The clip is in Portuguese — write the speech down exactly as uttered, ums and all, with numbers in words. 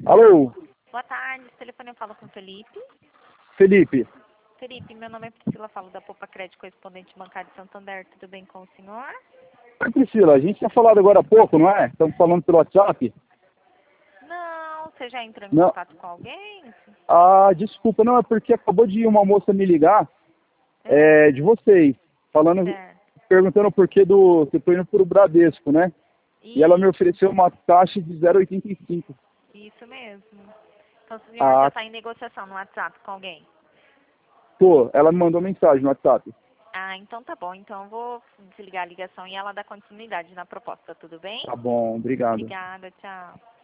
Alô, Boa tarde, esse telefone eu falo com o Felipe. Felipe. Felipe, meu nome é Priscila, falo da Poupa Crédito Correspondente Bancário de Santander, tudo bem com o senhor? Oi, Priscila, a gente tinha falado agora há pouco, não é? Estamos falando pelo WhatsApp? Não, você já entrou em Não. contato com alguém? Ah, desculpa, não, é porque acabou de uma moça me ligar É, é, de vocês, falando, certo. perguntando o porquê do que eu tô indo pro Bradesco, né? E ela me Isso, ofereceu uma taxa de zero vírgula oitenta e cinco. isso mesmo. Então o senhor já Ah, está em negociação no WhatsApp com alguém? pô, ela me mandou mensagem no WhatsApp. Ah, então tá bom. Então eu vou desligar a ligação e ela dá continuidade na proposta, tudo bem? Tá bom, obrigado. Obrigada, tchau.